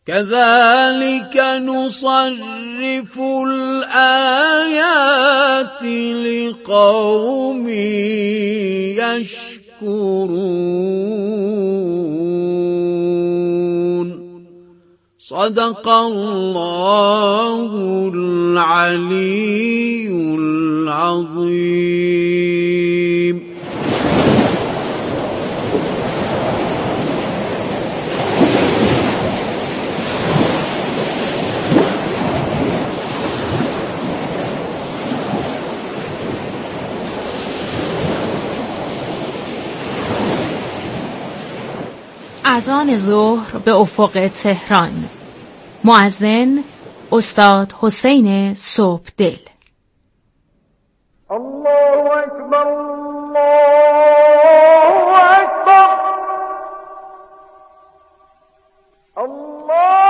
كذلك نصرف الآيات لقوم يشكرون. صدق الله العلي العظيم. اذان ظهر به افق تهران. مؤذن استاد حسین صبحدل. الله اکبر الله اکبر الله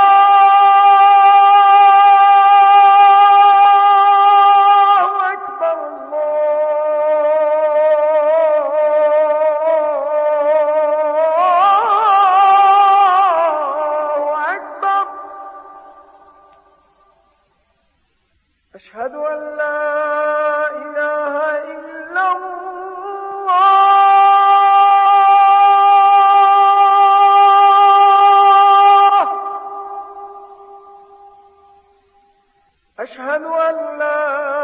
أشهد أن لا إله إلا الله. أشهد أن لا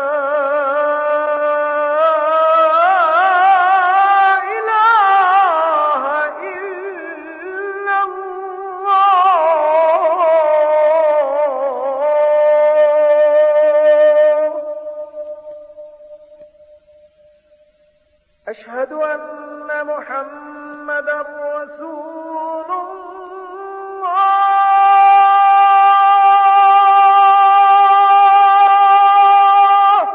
إله إلا الله. أشهد أن محمدًا رسول الله.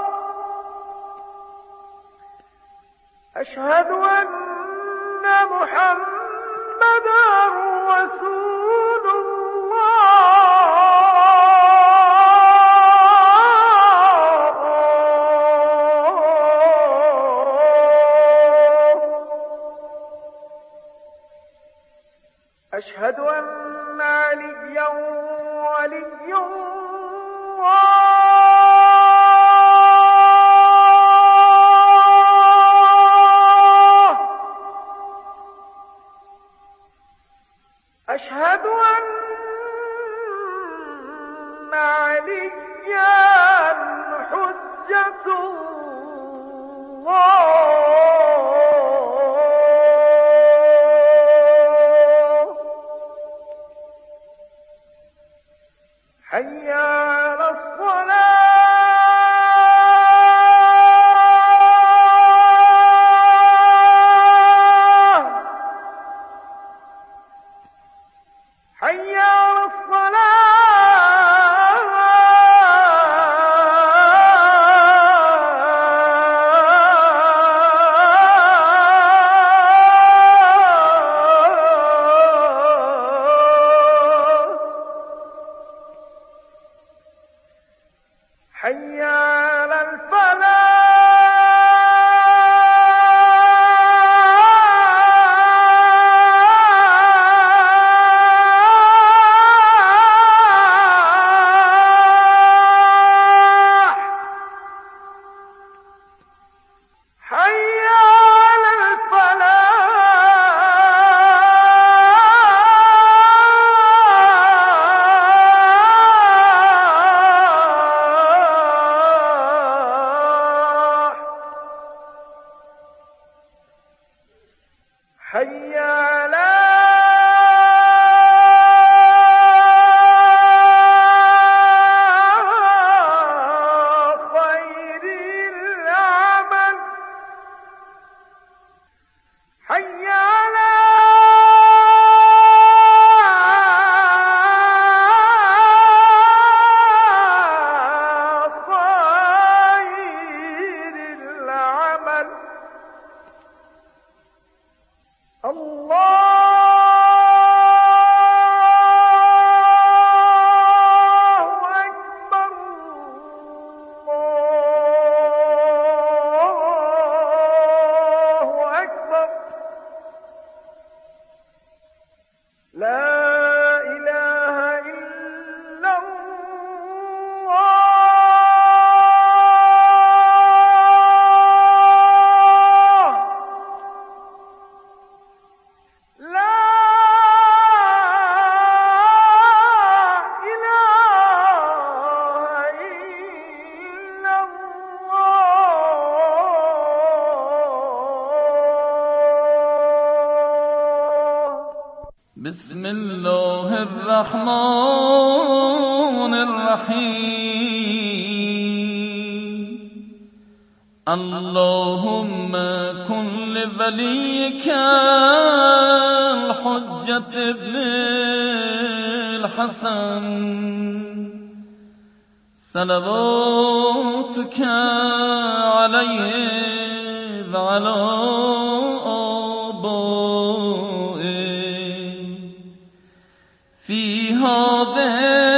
أشهد أن محمدًا رسول أشهد أن عليا ولي الله. أشهد أن عليا حجة الله. حي على الصلاة. حي على حي على الفلاح. حي على الفلاح. حي على خير العمل. حي على خير العمل. الله أكبر الله أكبر. لا إله إلا بسم الله الرحمن الرحیم. اللهم کن لولیک الحجة ابن الحسن صلواتك علیه و علی آبائه فی هذه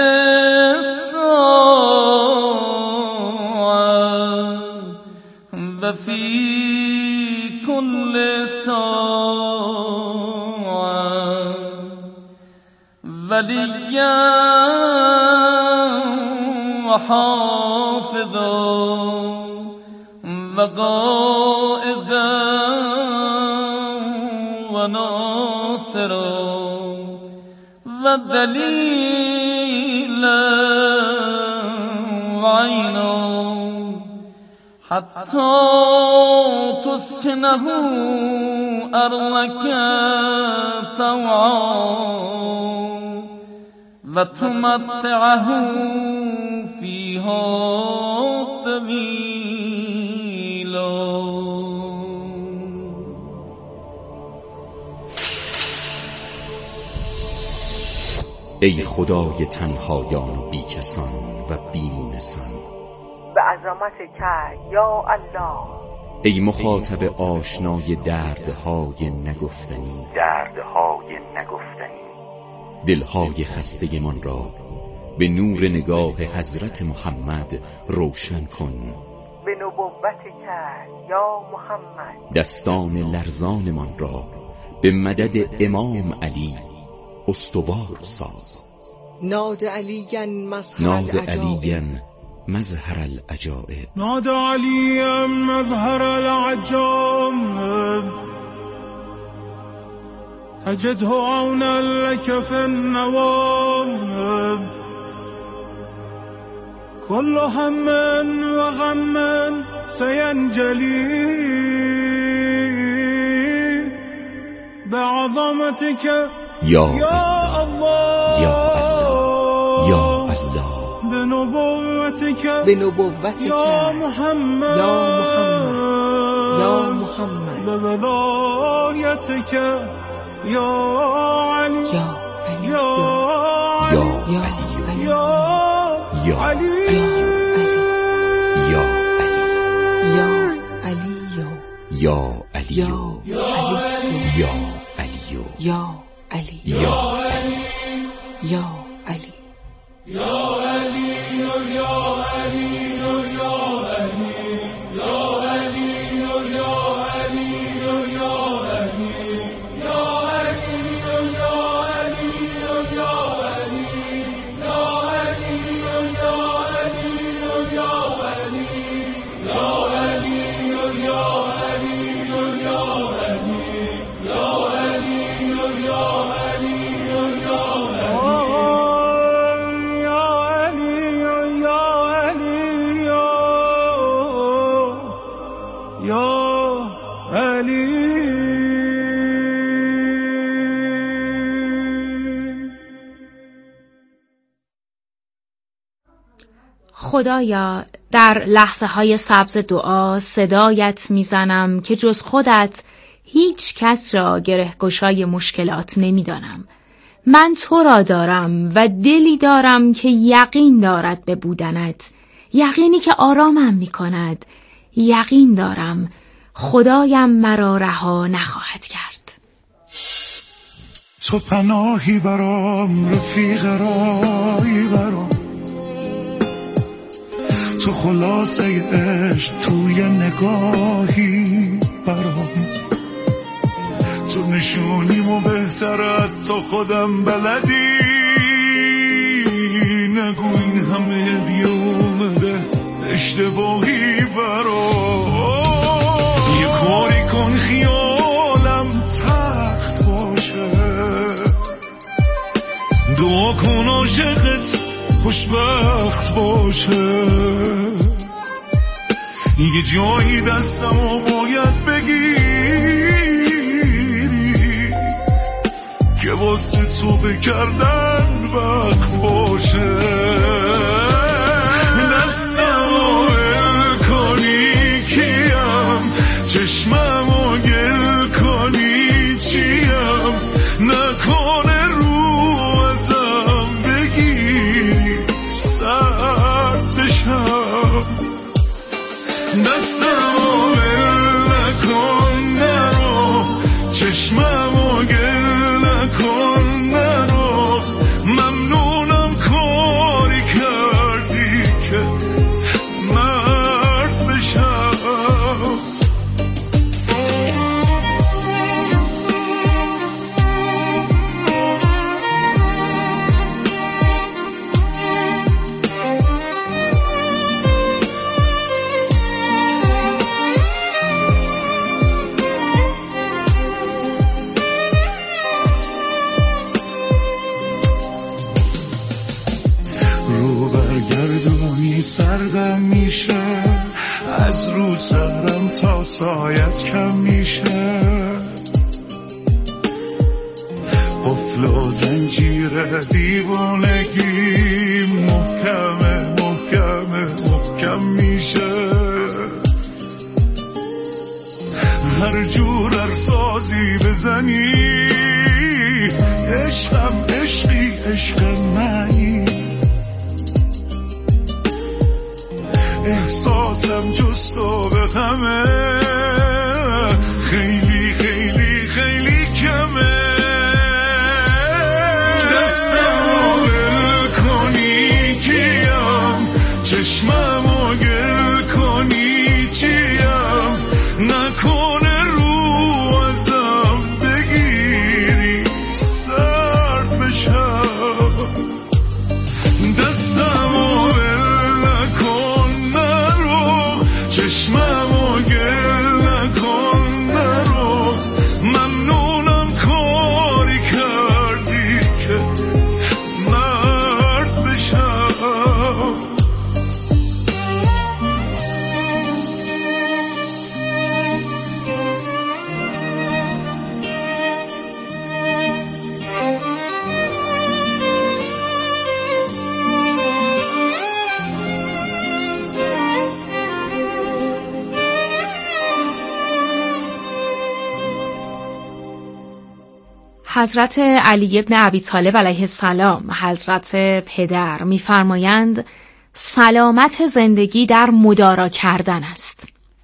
الساعة و فی كل ساعة ولیا و حافظا و قائدا و ناصرا و دلیلا و عینا حتی تسکنه ارضک طوعا و تمتعه فیها طویلا. ای خدای تنهایان و بیکسان و بیمونسان، به عظمتک یا الله. ای مخاطب آشنای دردهای نگفتنی، دلهای خسته من را به نور نگاه حضرت محمد روشن کن. به نبوتک یا محمد. دستان لرزان من را به مدد امام علی استوار ساز. ناد علیاً مظهر العجائب. ناد علیاً مظهر العجائب تجده عونا لك في النوائب. كل هم وغم سينجلي بعظمتك یا الله یا الله یا الله. بنبوتك یا محمد بولایتك یا علی یا علی یا علی یا علی یا علی یا علی یا علی یا یا علی خدایا، در لحظه های سبز دعا صدایت میزنم که جز خودت هیچ کس را گرهگشای مشکلات نمیدانم. من تو را دارم و دلی دارم که یقین دارد به بودنت، یقینی که آرامم میکند. یقین دارم خدایم مرا رها نخواهد کرد. تو پناهی برام، رفیق رایی برام، تو خلاصه عشق توی نگاهی برام، تو نشونیمو بهتر از تو خودم بلدی. نگو این همه هدیه اومده اشتباهی برام. یه کاری کن خیالم تخت باشه، دعا کن عاشقت خوشبخت باشه. یه جایی دستمو باید بگیری که واسه تو بکردن وقت باشه. دستمو ول کنی کیم، چشممو گل کنی چیم، نکنه رو ازم بگیری سرد بشم. دستمو ول نکن نرو، چشممو گل نکن نرو، ممنونم کاری کردی که مرد بشم. سردم میشه از رو سرم تا سایت کم میشه. قفل و زنجیر دیوانگی محکمه محکمه محکم میشه. هر جور هر سازی بزنی عشقم عشقی عشق منی. احساسم جست و به غمه خیلی خیلی خیلی کمه. دستمو ول کنی کیم، چشممو گل کنی چیم، نکنه رو ازم بگیری سرد بشم. دستمو ول نکن نرو، چشممو گل نکن نرو، ممنونم کاری کردی که مرد بشم. حضرت علی ابن ابی طالب علیه السلام، حضرت پدر، می‌فرمایند سلامت زندگی در مدارا کردن است.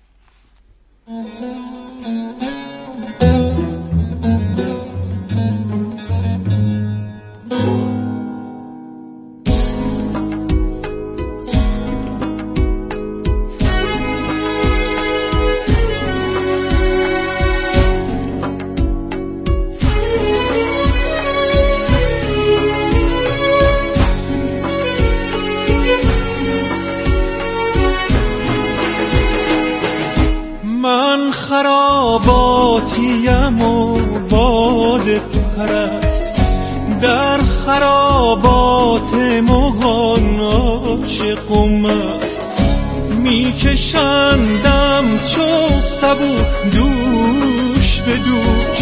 من خراباتیم و باد پرست، در خرابات مغان عاشقم است. میکشندم چو سبو دوش به دوش،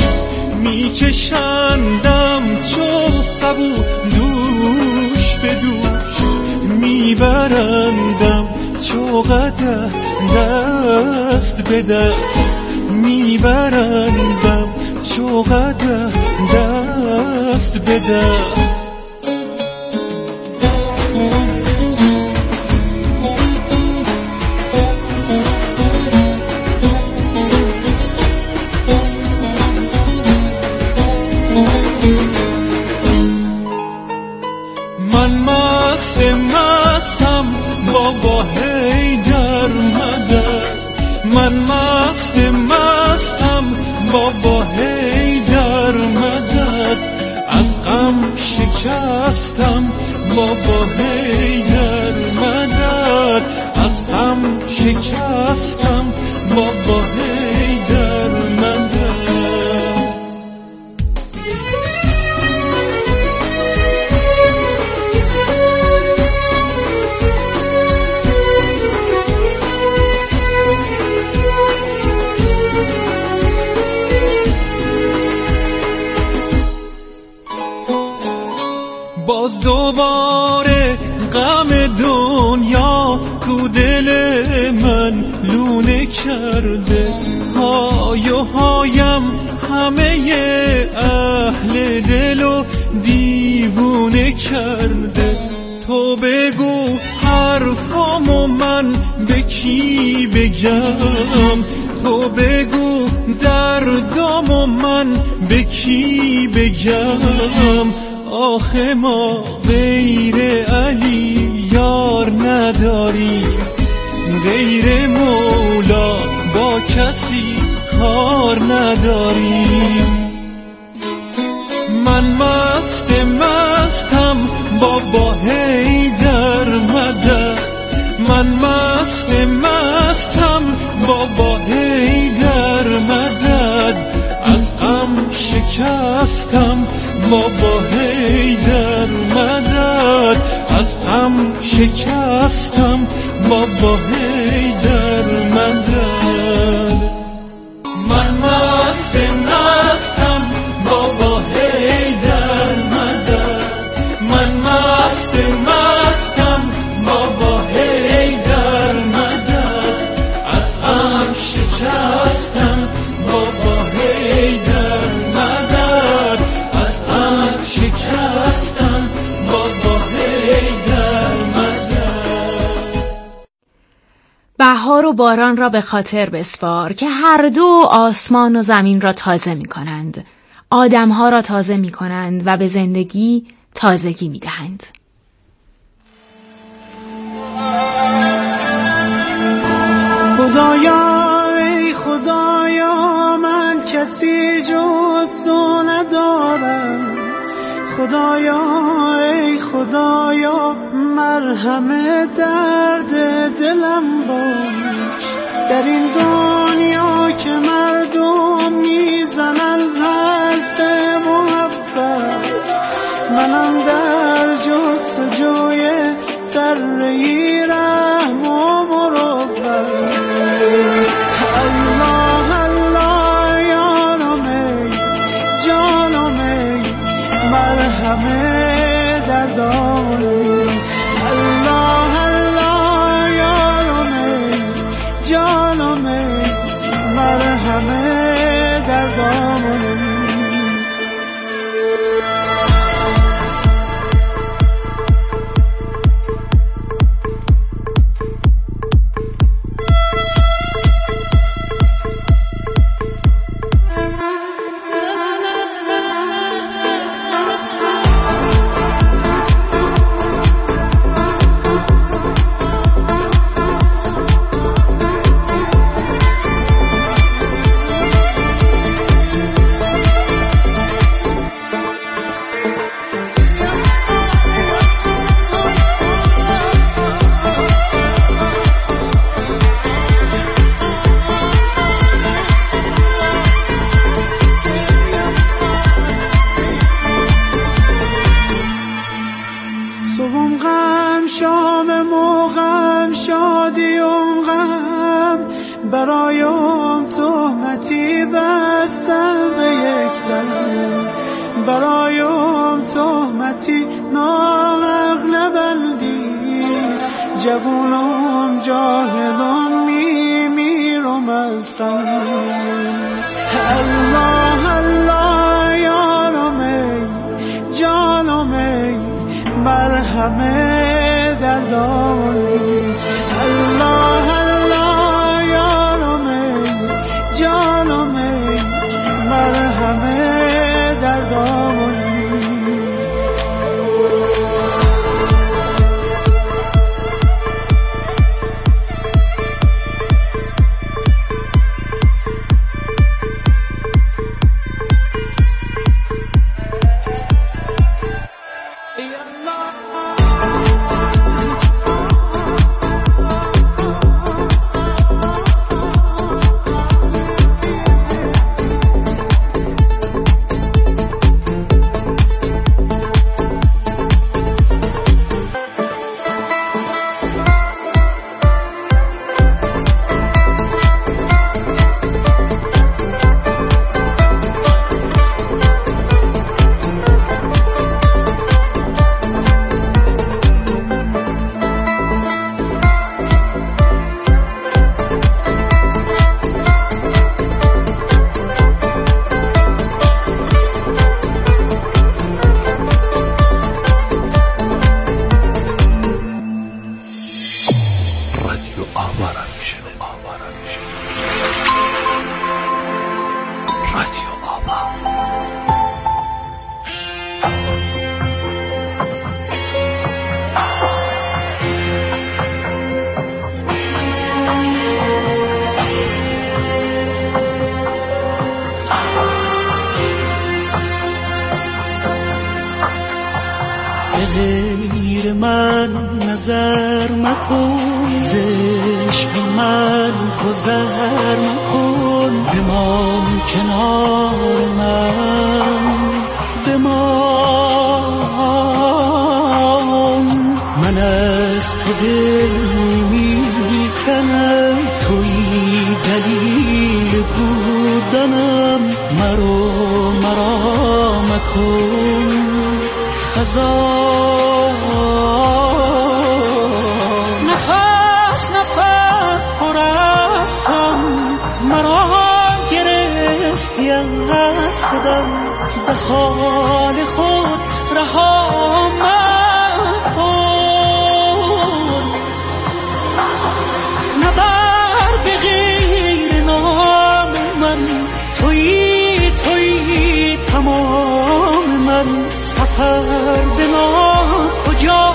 میکشندم چو سبو دوش به دوش، میبرندم چو قدح دست به دست، میبرندم چو قدح دست به دست. من مستم بابا حیدر مدد، من مستم بابا حیدر مدد، از غم شکستم بابا حیدر مدد، از غم شکستم بابا حیدر مدد. باز دوباره غم دنیا تو دل من لونه کرده، های و هایم همه اهل دلو دیوونه کرده. تو بگو حرفامو من به کی بگم، تو بگو دردامو من به کی بگم. آخه ما غیر علی یار نداریم، غیر مولا با کسی کار نداریم. من مستم بابا حیدر مدد، من مستم بابا حیدر مدد. از غم شکستم بابا حیدر مدد، از غم شکستم بابا حیدر مدد. من مستم بابا حیدر مدد، من مستم بابا حیدر مدد. از غم شکستم بابا حیدر مدد، از غم شکستم بابا حیدر مدد. بهار و باران را به خاطر بسپار که هر دو آسمان و زمین را تازه می کنند، آدمها را تازه می کنند و به زندگی تازگی می دهند. خدایا ای خدایا من کسی جز تو ندارم، خدایا ای خدایا مرهم درد دلم باش. در این دنیا که مردم میزنن حرف محبت، منم در جستجوی ذره‌ای رحم و مروت. الله الله یارم ای جانم ای مرهم دردانم. الله الله یارم ای جانم ای مرهم دردانم. برایم تهمتی بستن به یک دل، برایم تهمتی ناحق نبندی. جوونم جاهلم میمیرم از غم. الله الله یارم ای جانم ای مرهم دردانم. الله الله یارم ای جانم ای مرهم دردانم. غیر من نظر مکن، ز عشق من گذر مکن، بمان کنار من، بمان. من از تو دل نمی کنم، تویی دلیل بودنم، مرا مکن خزان. نفس پر از تو مرا گرفتی از خودم، به حال خود رها مکن. نبر به غیر نام من، تویی تمام من، سفر به کجا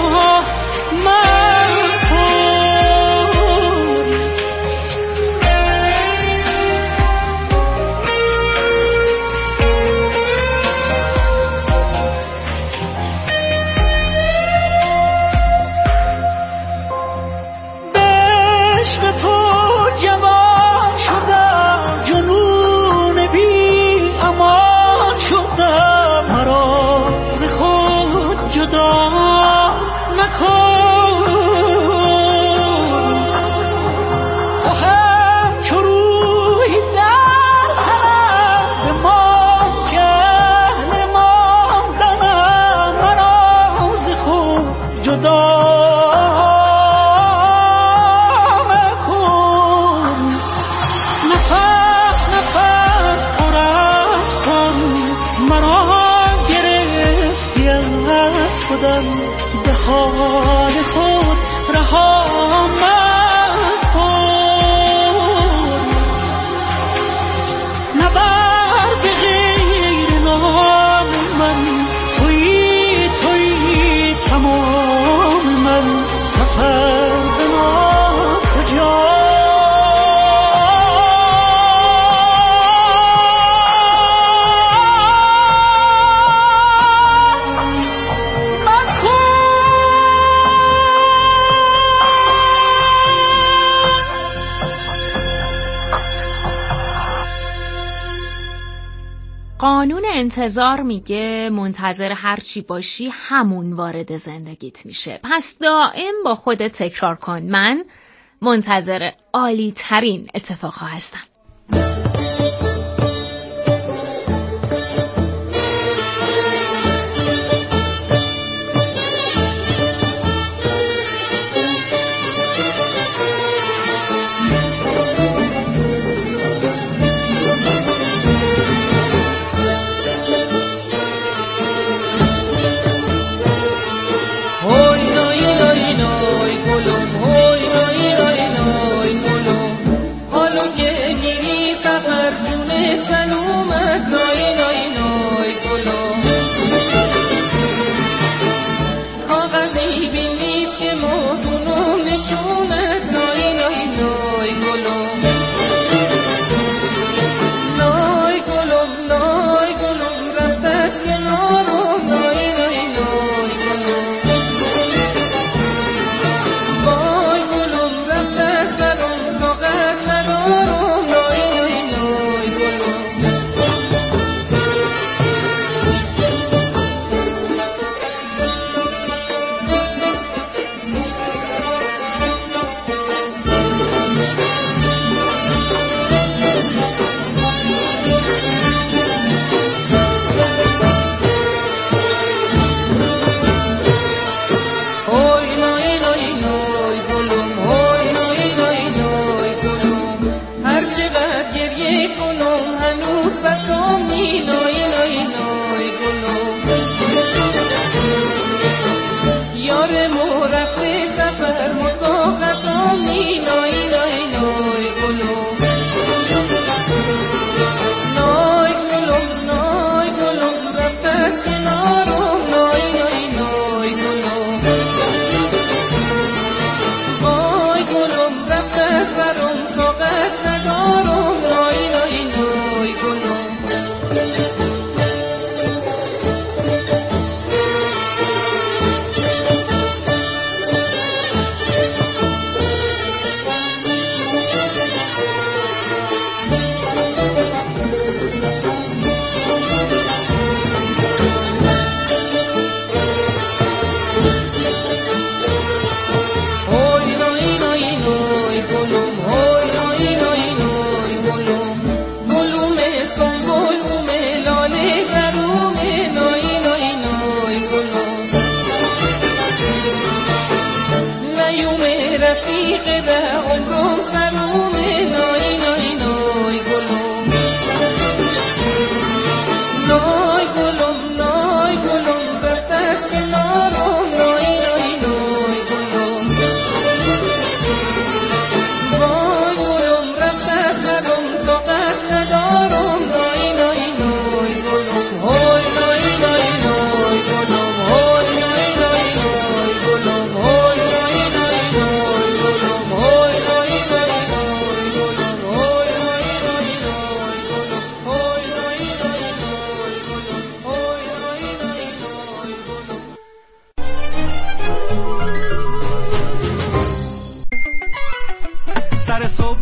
من کن. به عشق تو جوان شدم، جنون بی امان شدم، مرا ز خود جدا مکن. تو هم چو روحی در تنم، به ما که اهل ماندنم، مرا ز خود جدا مکن. نفس پر از تو مرا گرفتی از خودم، به حال خود رها مکن. نبر به غیر نام من، تویی تمام من، سفر به کجا قانون انتظار میگه منتظر هر چی باشی همون وارد زندگیت میشه. پس دائم با خودت تکرار کن من منتظر عالی ترین اتفاقها هستم. حالو که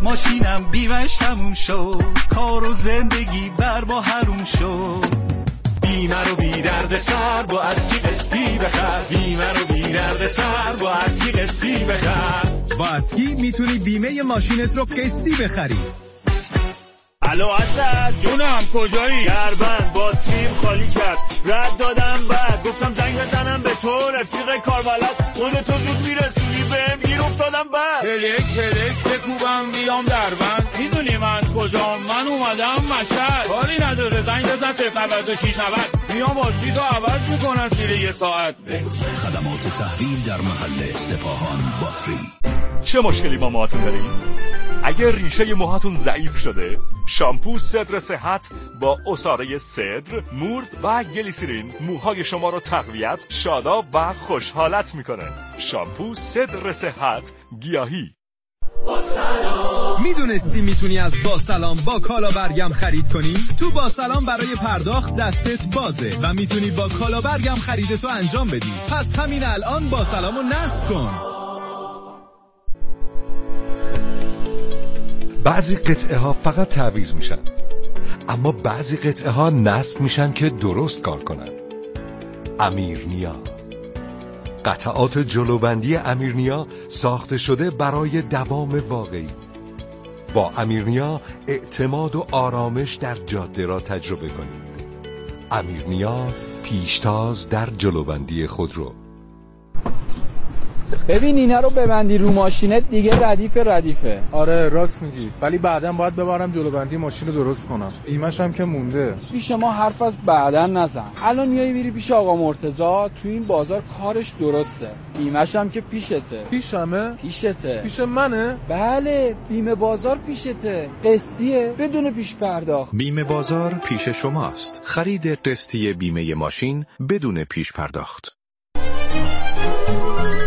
ماشینم بیمش تموم شد، کار و زندگی بر ما حروم شد. بیمه رو بی درد سر با اسکی قسطی بخر، بیمه رو بی درد سر با اسکی قسطی بخر. با اسکی میتونی بیمه ماشینت رو قسطی بخری. الو اسد جونم کجایی؟ دربند باتریم خالی کرد، رد دادم بعد گفتم زنگ بزنم به تو رفیق کاربلد، خودتو زود میرسونی بهم گیر افتادم بعد. هلک بکوبم بیام دربند، میدونی من کجام؟ من اومدم مشهد. کاری نداره زنگ بزن 09690 میام باتری تو عوض میکنن زیر یه ساعت. خدمات تحویل در محل سپاهان باتری. چه مشکلی با موهاتون دارید؟ اگر ریشه موهاتون ضعیف شده، شامپو صدر صحت با عصاره صدر، مورد و گلیسرین موهای شما رو تقویت، شاداب و خوشحالت میکنه. شامپو صدر صحت گیاهی. میدونستی میتونی از با سلام با کالا برگم خرید کنی؟ تو با سلام برای پرداخت دستت بازه و میتونی با کالا برگم خریدتو انجام بدی. پس همین الان با سلامو نصب کن. بعضی قطعه ها فقط تعویض میشن، اما بعضی قطعه ها نصب میشن که درست کار کنن. امیرنیا، قطعات جلوبندی امیرنیا ساخته شده برای دوام واقعی. با امیرنیا اعتماد و آرامش در جاده را تجربه کنید. امیرنیا، پیشتاز در جلوبندی خودرو. ببین اینا رو ببندی رو ماشینت دیگه ردیفه. آره راست میگی، ولی بعداً باید ببرم جلوبندی ماشین رو درست کنم. ایمش هم که مونده. پیش ما حرف از بعداً نزن. الان میای میری پیش آقا مرتضی، تو این بازار کارش درسته. ایمش هم که پیشته. پیشمه؟ پیشته. پیش منه؟ بله، بیمه بازار پیشته. قسطیه بدون پیش پرداخت. بیمه بازار پیش شماست. خرید قسطی بیمه ماشین بدون پیش پرداخت.